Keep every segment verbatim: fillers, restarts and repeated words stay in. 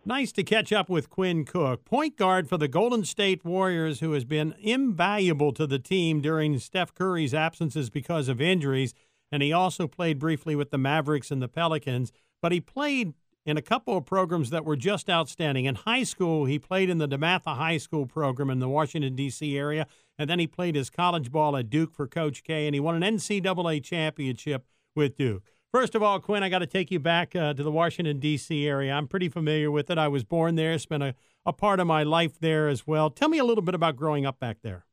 Nice to catch up with Quinn Cook, point guard for the Golden State Warriors, who has been invaluable to the team during Steph Curry's absences because of injuries. And he also played briefly with the Mavericks and the Pelicans. But he played in a couple of programs that were just outstanding. In high school, he played in the DeMatha High School program in the Washington, D C area. And then he played his college ball at Duke for Coach K. And he won an N C double A championship with Duke. First of all, Quinn, I got to take you back uh, to the Washington, D C area. I'm pretty familiar with it. I was born there, spent a, a part of my life there as well. Tell me a little bit about growing up back there.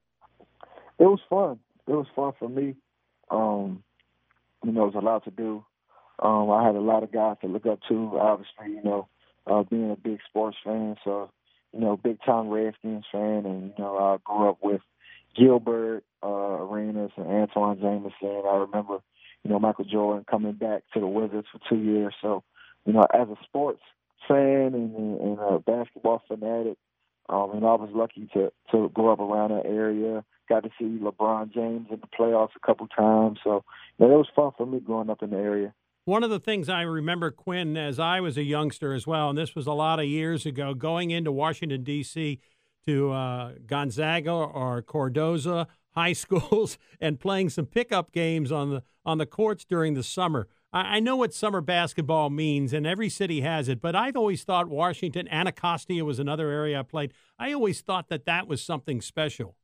It was fun. It was fun for me. Um, you know, it was a lot to do. Um, I had a lot of guys to look up to, obviously, you know, uh, being a big sports fan. So, you know, big-time Redskins fan. And, you know, I grew up with Gilbert uh, Arenas and Antoine Jameson. I remember you know, Michael Jordan coming back to the Wizards for two years. So, you know, as a sports fan and, and a basketball fanatic, um, and I was lucky to, to grow up around that area. Got to see LeBron James in the playoffs a couple times. So, you know, it was fun for me growing up in the area. One of the things I remember, Quinn, as I was a youngster as well, and this was a lot of years ago, going into Washington, D C to uh, Gonzaga or Cardozo high schools and playing some pickup games on the on the courts during the summer. I, I know what summer basketball means, and every city has it, but I've always thought Washington, Anacostia was another area I played. I always thought that that was something special.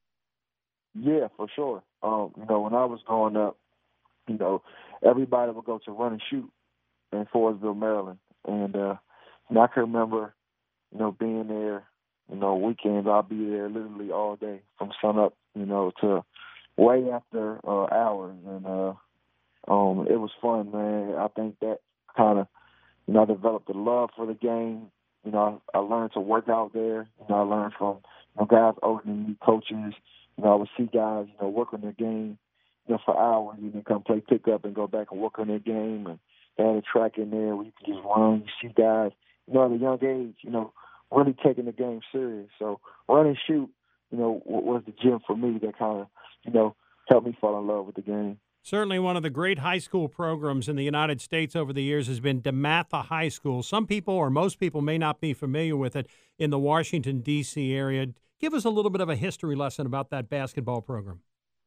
Yeah, for sure. Um, you know, when I was growing up, you know, everybody would go to Run and Shoot in Forestville, Maryland. And, uh, you know, I can remember, you know, being there, you know, weekends, I'll be there literally all day from sun up, you know, to way after uh, hours. And uh, um, it was fun, man. I think that kind of, you know, I developed a love for the game. You know, I, I learned to work out there. You know, I learned from, you know, guys older than me, coaches. You know, I would see guys, you know, work on their game, you know, for hours, and then come play pickup and go back and work on their game. And they had a track in there where you can just run. You see guys, you know, at a young age, you know, really taking the game serious. So Run and Shoot, you know, was the gym for me that kind of, you know, helped me fall in love with the game. Certainly one of the great high school programs in the United States over the years has been DeMatha High School. Some people or most people may not be familiar with it in the Washington, D C area. Give us a little bit of a history lesson about that basketball program.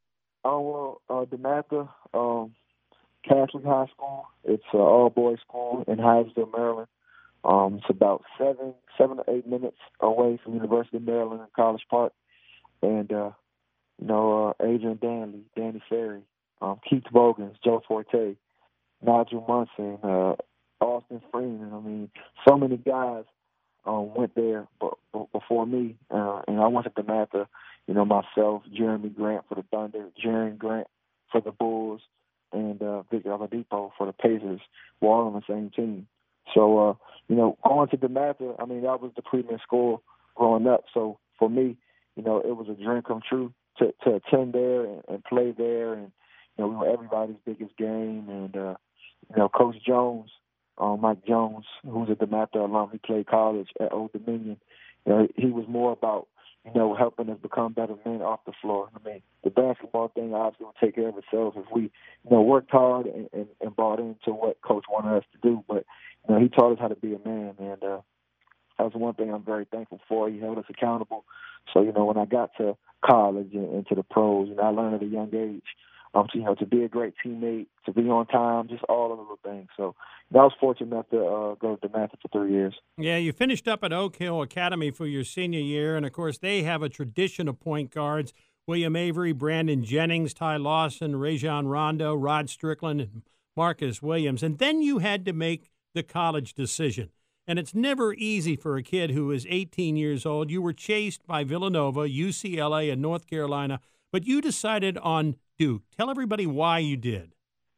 Oh, well, uh, DeMatha um, Catholic High School. It's an all-boys school in Hyattsville, Maryland. Um, it's about seven, seven to eight minutes away from University of Maryland and College Park. And, uh, you know, uh, Adrian Danley, Danny Ferry, um, Keith Bogans, Joe Forte, Nigel Munson, uh, Austin Freeman. I mean, so many guys um, went there b- b- before me. Uh, and I went to DeMatha, you know, myself, Jeremy Grant for the Thunder, Jeremy Grant for the Bulls, and uh, Victor Oladipo for the Pacers. We're all on the same team. So, uh, you know, going to DeMatha, I mean, that was the premier school growing up. So for me, you know, it was a dream come true to, to attend there and, and play there. And, you know, we were everybody's biggest game. And, uh, you know, Coach Jones, uh, Mike Jones, who's a DeMatha alum, he played college at Old Dominion. You know, he was more about, you know, helping us become better men off the floor. I mean, the basketball thing obviously will take care of itself if we, you know, worked hard and, and, and bought into what Coach wanted us to do. But, you know, he taught us how to be a man, and uh, that was one thing I'm very thankful for. He held us accountable. So, you know, when I got to college and, and to the pros, you know, I learned at a young age, um, to, you know, to be a great teammate, to be on time, just all of the little things. So, you know, I was fortunate enough to uh, go to DeMatha for three years. Yeah, you finished up at Oak Hill Academy for your senior year, and of course they have a tradition of point guards: William Avery, Brandon Jennings, Ty Lawson, Rajon Rondo, Rod Strickland, and Marcus Williams. And then you had to make the college decision. And it's never easy for a kid who is eighteen years old. You were chased by Villanova, U C L A, and North Carolina, but you decided on Duke. Tell everybody why you did.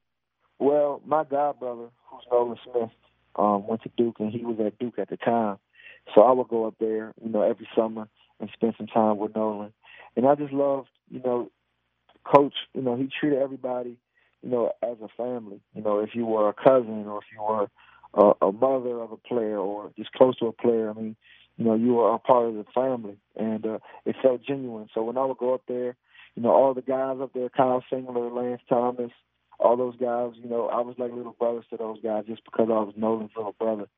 Well, my godbrother, who's Nolan Smith, um, went to Duke, and he was at Duke at the time. So I would go up there, you know, every summer and spend some time with Nolan. And I just loved, you know, Coach, you know, he treated everybody, you know, as a family. You know, if you were a cousin or if you were a, a mother of a player or just close to a player, I mean, you know, you were a part of the family. And uh, it felt genuine. So when I would go up there, you know, all the guys up there, Kyle Singler, Lance Thomas, all those guys, you know, I was like little brothers to those guys just because I was Nolan's little brother.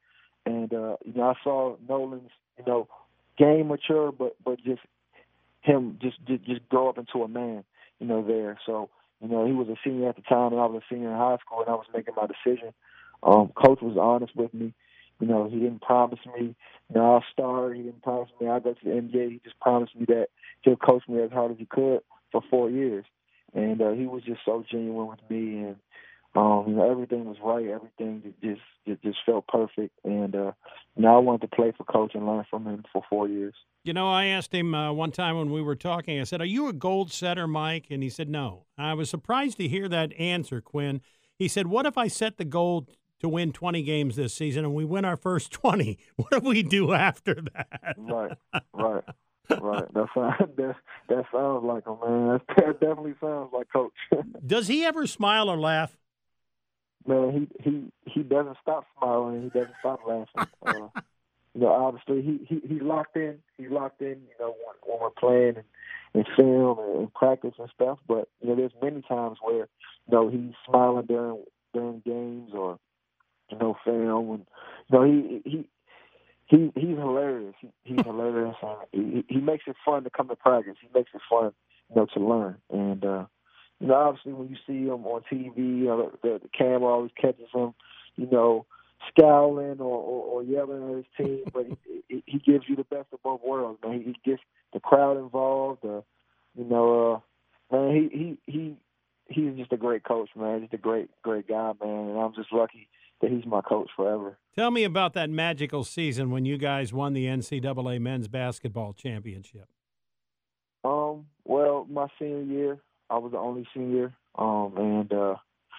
And uh, you know, I saw Nolan's, you know, game mature, but but just him just just, just grow up into a man, you know, there. So, you know, he was a senior at the time, and I was a senior in high school, and I was making my decision. Um, Coach was honest with me. You know, he didn't promise me, you know, I'll start. He didn't promise me I'll go to the N B A. He just promised me that he'll coach me as hard as he could for four years. And uh, he was just so genuine with me, and um, you know, everything was right. Everything just just, just felt perfect. And uh, now I wanted to play for Coach and learn from him for four years. You know, I asked him uh, one time when we were talking, I said, "Are you a gold setter, Mike?" And he said, "No." I was surprised to hear that answer, Quinn. He said, "What if I set the goal to win twenty games this season and we win our first twenty? What do we do after that?" Right, right, right. That sounds, that, that sounds like him, man. That definitely sounds like Coach. Does he ever smile or laugh? Man, he, he, he doesn't stop smiling. He doesn't stop laughing. Uh, you know, obviously, he, he, he's locked in. He's locked in, you know, when, when we're playing and, and film and, and practice and stuff. But, you know, there's many times where, you know, he's smiling during during games or, you know, film. And, you know, he he he he's hilarious. He, he's hilarious. And he, he makes it fun to come to practice. He makes it fun, you know, to learn. And, uh, you know, obviously when you see him on T V, you know, the, the camera always catches him, you know, scowling or, or, or yelling at his team, but he, he gives you the best of both worlds, man. He, he gets the crowd involved. Uh, you know, uh, man, he, he he he's just a great coach, man. Just a great great guy, man. And I'm just lucky that he's my coach forever. Tell me about that magical season when you guys won the N C double A men's basketball championship. Um, well, my senior year, I was the only senior, um, and uh,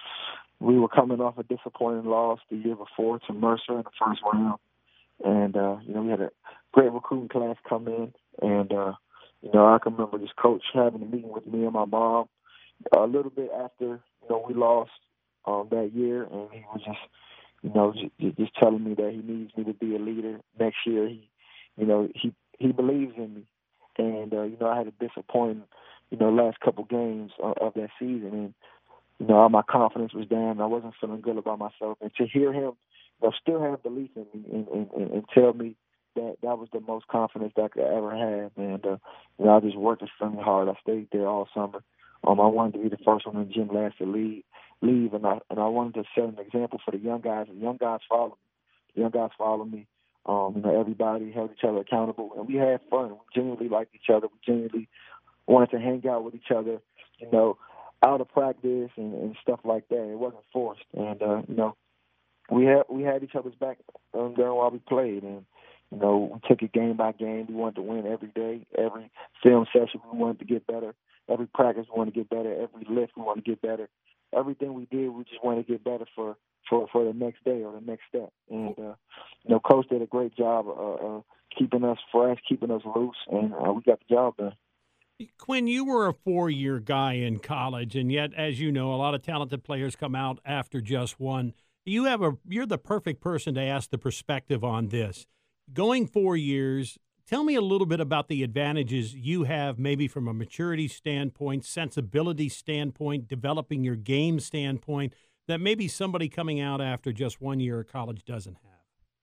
we were coming off a disappointing loss the year before to Mercer in the first round. And, uh, you know, we had a great recruiting class come in. And, uh, you know, I can remember this coach having a meeting with me and my mom a little bit after, you know, we lost um, that year. And he was just, you know, just, just telling me that he needs me to be a leader next year. He, you know, he, he believes in me. And, uh, you know, I had a disappointing, you know, last couple games of, of that season. And, you know, all my confidence was down. I wasn't feeling good about myself. And to hear him, you know, still have belief in me and, and, and tell me that that was the most confidence that I could ever have. And, uh, you know, I just worked extremely hard. I stayed there all summer. Um, I wanted to be the first one in the gym last to leave, leave, and I and I wanted to set an example for the young guys. And young guys follow me. The young guys follow me. Um, you know, everybody held each other accountable, and we had fun. We genuinely liked each other. We genuinely wanted to hang out with each other, you know, out of practice and, and stuff like that. It wasn't forced, and uh, you know, we had we had each other's back um, during while we played, and you know, we took it game by game. We wanted to win every day, every film session. We wanted to get better. Every practice, we wanted to get better. Every lift, we wanted to get better. Everything we did, we just wanted to get better for. For, for the next day or the next step. And, uh, you know, Coach did a great job uh, uh, keeping us fresh, keeping us loose, and uh, we got the job done. Quinn, you were a four-year guy in college, and yet, as you know, a lot of talented players come out after just one. You have a, you're the perfect person to ask the perspective on this. Going four years, tell me a little bit about the advantages you have maybe from a maturity standpoint, sensibility standpoint, developing your game standpoint, that maybe somebody coming out after just one year of college doesn't have.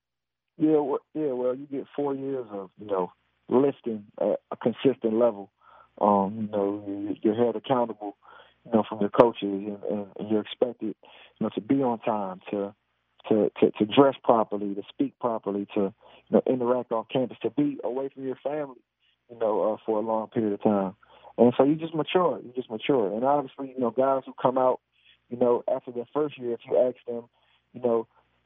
Yeah, well, yeah. Well, you get four years of you know lifting at a consistent level. Um, you know, you're held accountable, you know, from your coaches, and, and, and you're expected, you know, to be on time, to to to, to dress properly, to speak properly, to you know interact off campus, to be away from your family, you know, uh, for a long period of time. And so you just mature. You just mature. And obviously, you know, guys who come out, you know, after their first year, if you ask them, you know,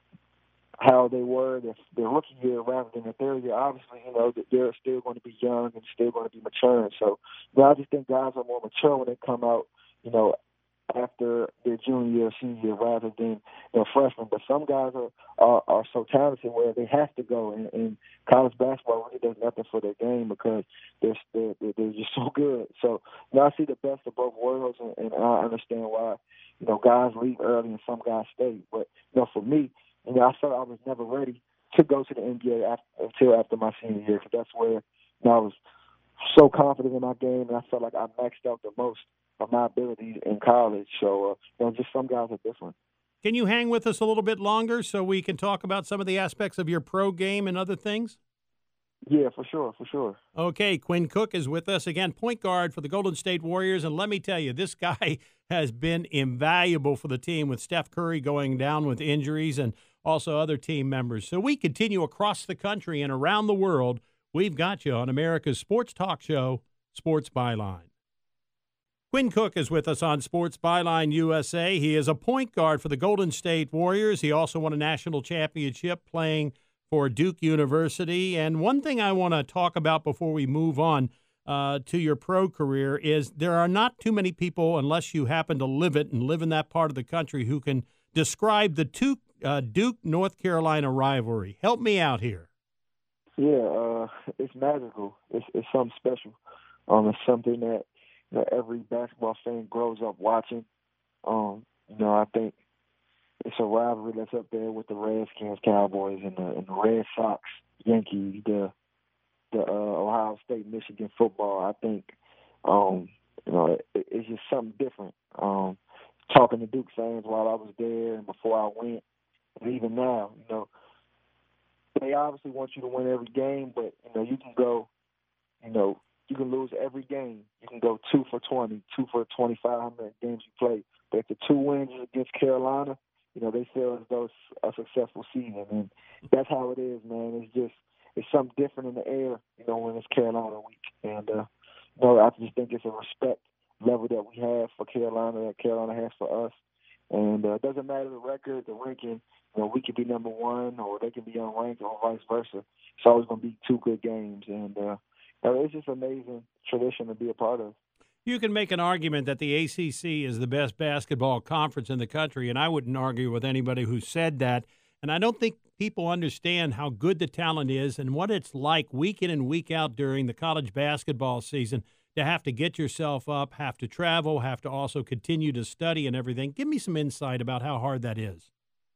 how they were their, their rookie year rather than their third year, obviously, you know, they're still going to be young and still going to be maturing. So, you know, I just think guys are more mature when they come out, you know, after their junior year, senior year, rather than their freshmen. But some guys are, are, are so talented where they have to go, and, and college basketball really does nothing for their game because they're, they're, they're just so good. So, you know, I see the best of both worlds, and, and I understand why, you know, guys leave early and some guys stay. But, you know, for me, you know, I felt I was never ready to go to the N B A after, until after my senior year, because that's where, you know, I was so confident in my game, and I felt like I maxed out the most of my abilities in college. So, uh, you know, just some guys are different. Can you hang with us a little bit longer so we can talk about some of the aspects of your pro game and other things? Yeah, for sure, for sure. Okay, Quinn Cook is with us again, point guard for the Golden State Warriors. And let me tell you, this guy has been invaluable for the team with Steph Curry going down with injuries and also other team members. So we continue across the country and around the world. We've got you on America's sports talk show, Sports Byline. Quinn Cook is with us on Sports Byline U S A. He is a point guard for the Golden State Warriors. He also won a national championship playing for Duke University. And one thing I want to talk about before we move on uh, to your pro career is there are not too many people, unless you happen to live it and live in that part of the country, who can describe the two, uh, Duke-North Carolina rivalry. Help me out here. Yeah, uh, it's magical. It's, it's something special. Um, it's something that, that every basketball fan grows up watching. Um, you know, I think it's a rivalry that's up there with the Redskins, Cowboys, and the, and the Red Sox, Yankees, the the uh, Ohio State, Michigan football. I think, um, you know, it, it's just something different. Um, talking to Duke fans while I was there and before I went, and even now, you know, they obviously want you to win every game, but you know, you can go, you know, you can lose every game. You can go two for twenty, two for twenty-five, how many games you play. But if the two wins against Carolina, you know, they feel as though it's a successful season. And that's how it is, man. It's just, it's something different in the air, you know, when it's Carolina week. And, uh, you know, I just think it's a respect level that we have for Carolina, that Carolina has for us. And uh, it doesn't matter the record, the ranking. You know, we could be number one or they can be unranked or vice versa. It's always going to be two good games. And uh, it's just an amazing tradition to be a part of. You can make an argument that the A C C is the best basketball conference in the country, and I wouldn't argue with anybody who said that. And I don't think people understand how good the talent is and what it's like week in and week out during the college basketball season to have to get yourself up, have to travel, have to also continue to study and everything. Give me some insight about how hard that is.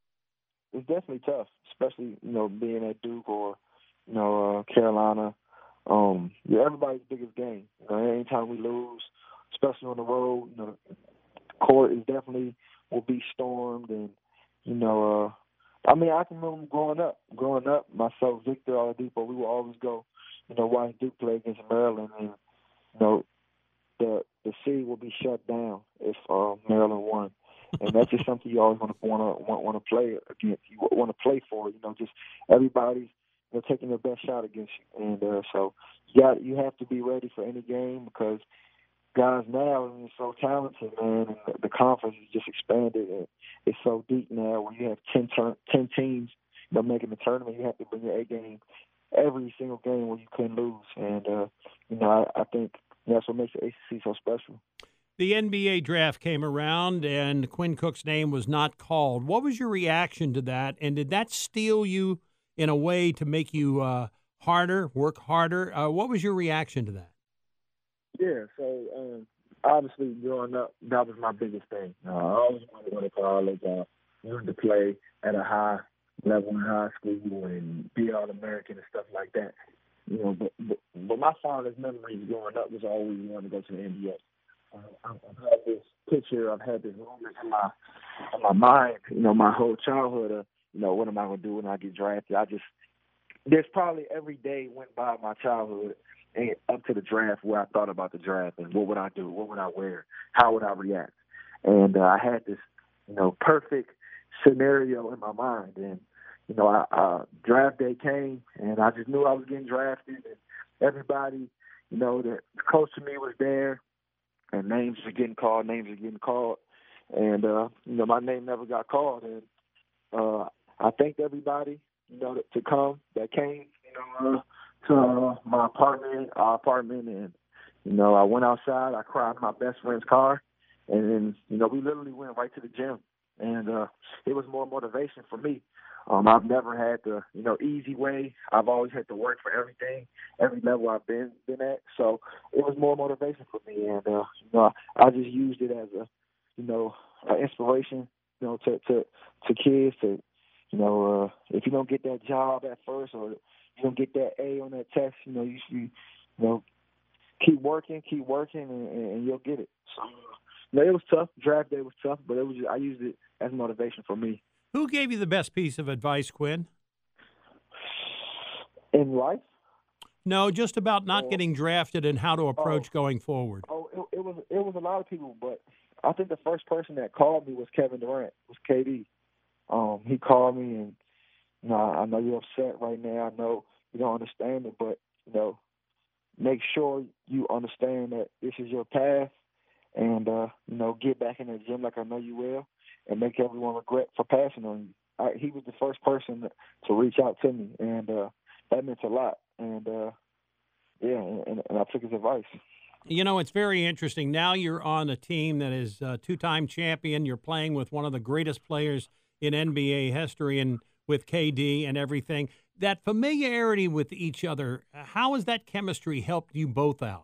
It's definitely tough, especially, you know, being at Duke or, you know, uh, Carolina. Um, yeah, everybody's biggest game. You know, anytime we lose, especially on the road, you know, court is definitely will be stormed. And, you know, uh, I mean, I can remember growing up, growing up, myself, Victor Oladipo, we would always go, you know, watch Duke play against Maryland. And, you know, the the city will be shut down if uh, Maryland won. And that's just something you always want to want to want, want to play against. You want to play for, you know, just everybody's, you know, taking their best shot against you. And uh, so you got you have to be ready for any game because guys now are so talented, man, and the, the conference is just expanded and it's so deep now where you have ten, turn, ten teams, you know, making the tournament. You have to bring your A game every single game where you couldn't lose. And, uh, you know, I, I think that's what makes the A C C so special. The N B A draft came around and Quinn Cook's name was not called. What was your reaction to that? And did that steel you in a way to make you uh, harder, work harder? Uh, what was your reaction to that? Yeah, so um, obviously growing up, that was my biggest thing. Uh, I always wanted to go to college. Uh, wanted to play at a high level in high school and be All-American and stuff like that. You know, but, but but my fondest memories growing up was always wanting to go to the N B A. Uh, I've I've had this picture, I've had this moment in my in my mind, you know, my whole childhood of, you know, what am I going to do when I get drafted? I just, there's probably every day went by my childhood and up to the draft where I thought about the draft and what would I do? What would I wear? How would I react? And uh, I had this, you know, perfect scenario in my mind. And, you know, I, uh, draft day came and I just knew I was getting drafted and everybody, you know, that close to me was there. And names are getting called, names are getting called. And, uh, you know, my name never got called. And uh, I thanked everybody, you know, to, to come, that came, you know, uh, to uh, my apartment, our apartment. And, you know, I went outside. I cried in my best friend's car. And then, you know, we literally went right to the gym. And uh, it was more motivation for me. Um, I've never had the, you know, easy way. I've always had to work for everything, every level I've been been at. So it was more motivation for me, and uh, you know, I, I just used it as a, you know, an inspiration, you know, to to to kids to, you know, uh, if you don't get that job at first or you don't get that A on that test, you know, you should, you know, keep working, keep working, and, and you'll get it. So No, it was tough. Draft day was tough, but it was just, I used it as motivation for me. Who gave you the best piece of advice, Quinn? In life? No, just about not Or, getting drafted and how to oh, approach going forward. oh, it, it was it was a lot of people, but I think the first person that called me was Kevin Durant. Was K D. Um, he called me and you know, I know you're upset right now. I know you don't understand it, but you know, make sure you understand that this is your path, and uh, you know, get back in the gym like I know you will, and make everyone regret for passing on you. I, he was the first person to reach out to me, and uh, that meant a lot. And uh, yeah, and, and I took his advice. You know, it's very interesting. Now you're on a team that is a two-time champion. You're playing with one of the greatest players in N B A history and with K D and everything. That familiarity with each other, how has that chemistry helped you both out?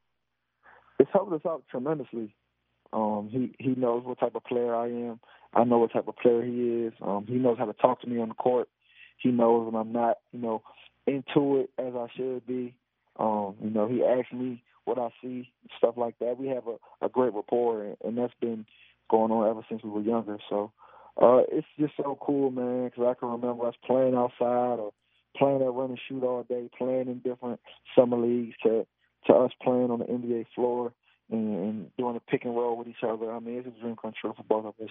It's helped us out tremendously. Um, he he knows what type of player I am. I know what type of player he is. Um, he knows how to talk to me on the court. He knows when I'm not, you know, into it as I should be. Um, you know, he asks me what I see, stuff like that. We have a, a great rapport, and, and that's been going on ever since we were younger. So uh, it's just so cool, man, because I can remember us playing outside or playing at run and shoot all day, playing in different summer leagues to, to us playing on the N B A floor and, and doing a pick and roll with each other. I mean, it's a dream come true for both of us.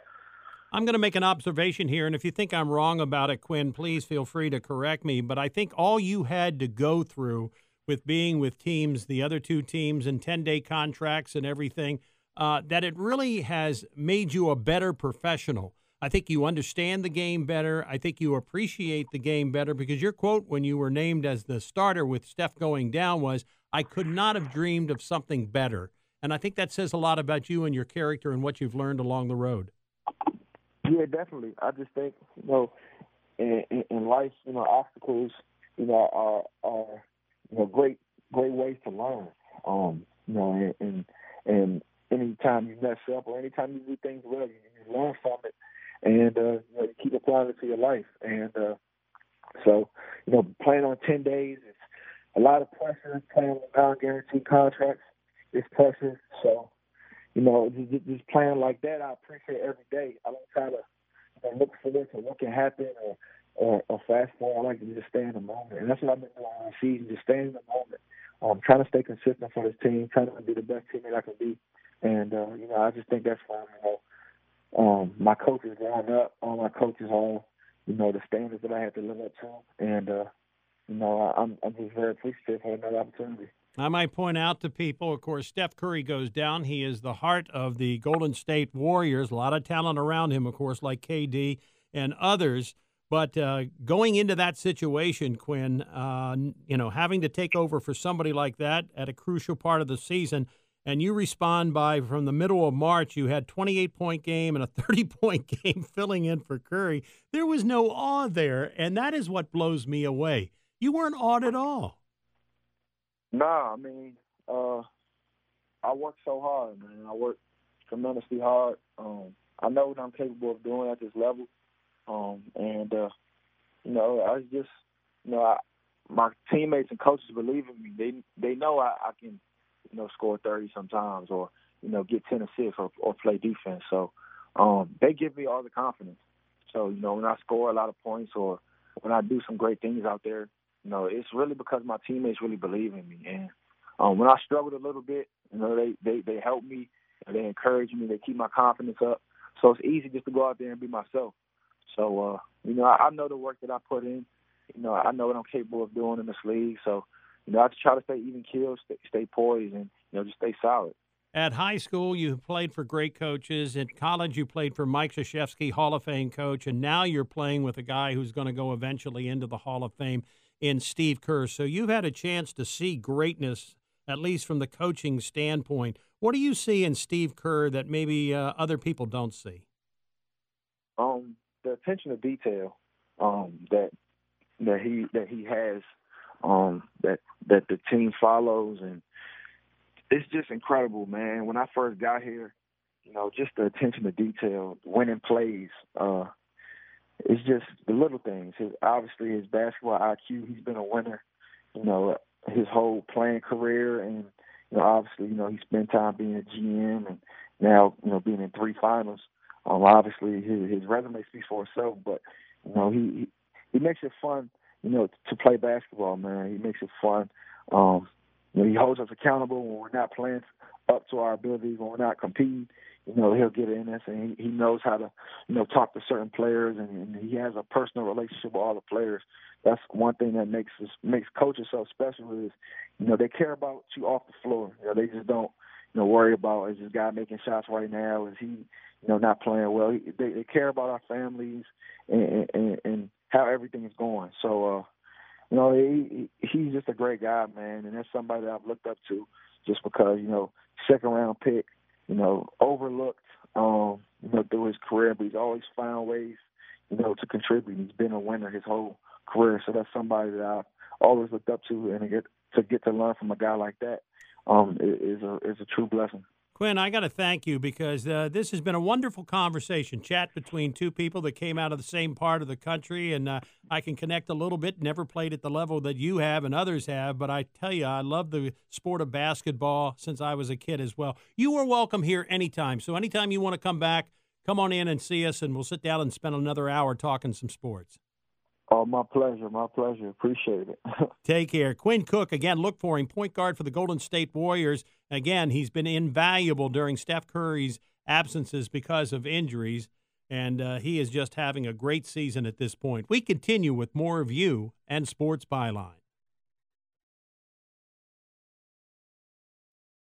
I'm going to make an observation here, and if you think I'm wrong about it, Quinn, please feel free to correct me. But I think all you had to go through with being with teams, the other two teams, and ten-day contracts and everything, uh, that it really has made you a better professional. I think you understand the game better. I think you appreciate the game better because your quote when you were named as the starter with Steph going down was, "I could not have dreamed of something better." And I think that says a lot about you and your character and what you've learned along the road. Yeah, definitely. I just think, you know, in, in, in life, you know, obstacles, you know, are, are you know, great, great ways to learn. Um, you know, and, and and anytime you mess up or anytime you do things well, you, you learn from it, and uh, you know, you keep applying it to your life. And uh, so, you know, playing on ten days is a lot of pressure. Playing on non-guaranteed contracts is pressure. So, you know, just, just playing like that, I appreciate every day. I don't try to you know, look forward to what can happen or, or, or fast forward. I like to just stay in the moment. And that's what I've been doing all season, just stay in the moment. Um, trying to stay consistent for this team, trying to be the best teammate I can be. And, uh, you know, I just think that's fun. You know, um, my coaches growing up, all my coaches, all, you know, the standards that I had to live up to. And, uh, you know, I'm, I'm just very appreciative for another opportunity. I might point out to people, of course, Steph Curry goes down. He is the heart of the Golden State Warriors. A lot of talent around him, of course, like K D and others. But uh, going into that situation, Quinn, uh, you know, having to take over for somebody like that at a crucial part of the season, and you respond by, from the middle of March, you had twenty-eight point game and a thirty point game filling in for Curry. There was no awe there, and that is what blows me away. You weren't awed at all. Nah, I mean, uh, I work so hard, man. I work tremendously hard. Um, I know what I'm capable of doing at this level. Um, and, uh, you know, I just, you know, I, my teammates and coaches believe in me. They they know I, I can, you know, score thirty sometimes or, you know, get ten assists or, or play defense. So um, they give me all the confidence. So, you know, when I score a lot of points or when I do some great things out there, you know, it's really because my teammates really believe in me. And um, when I struggled a little bit, you know, they, they, they help me, and they encourage me, they keep my confidence up. So it's easy just to go out there and be myself. So, uh, you know, I, I know the work that I put in. You know, I know what I'm capable of doing in this league. So, you know, I just try to stay even keeled, stay, stay poised, and, you know, just stay solid. At high school, you played for great coaches. At college, you played for Mike Krzyzewski, Hall of Fame coach, and now you're playing with a guy who's going to go eventually into the Hall of Fame in Steve Kerr. So you've had a chance to see greatness, at least from the coaching standpoint. What do you see in Steve Kerr that maybe uh, other people don't see? Um, the attention to detail um, that that he that he has, um, that that the team follows, and it's just incredible, man. When I first got here, you know, just the attention to detail, winning plays. Uh, it's just the little things. His, obviously, his basketball I Q. He's been a winner, you know, his whole playing career, and you know, obviously, you know, he spent time being a G M, and now, you know, being in three finals. Um, obviously, his, his resume speaks for itself, but you know, he, he he makes it fun, you know, to play basketball, man. He makes it fun. Um, you know, he holds us accountable when we're not playing up to our abilities, when we're not competing. You know, he'll get in us, and he, he knows how to, you know, talk to certain players, and, and he has a personal relationship with all the players. That's one thing that makes us, makes coaches so special is, you know, they care about you off the floor. You know, they just don't, you know, worry about, is this guy making shots right now? Is he, you know, not playing well? He, they, they care about our families and, and, and how everything is going. So, uh, you know, he, he's just a great guy, man, and that's somebody that I've looked up to just because, you know, second round pick, you know, overlooked, um, you know, through his career, but he's always found ways, you know, to contribute. He's been a winner his whole career, so that's somebody that I've always looked up to, and to get to get to learn from a guy like that um, is a is a true blessing. Quinn, I got to thank you because uh, this has been a wonderful conversation, chat between two people that came out of the same part of the country, and uh, I can connect a little bit. Never played at the level that you have and others have, but I tell you, I love the sport of basketball since I was a kid as well. You are welcome here anytime, so anytime you want to come back, come on in and see us, and we'll sit down and spend another hour talking some sports. Oh, my pleasure, my pleasure. Appreciate it. Take care. Quinn Cook, again, look for him, point guard for the Golden State Warriors. Again, he's been invaluable during Steph Curry's absences because of injuries, and uh, he is just having a great season at this point. We continue with more of you and Sports Byline.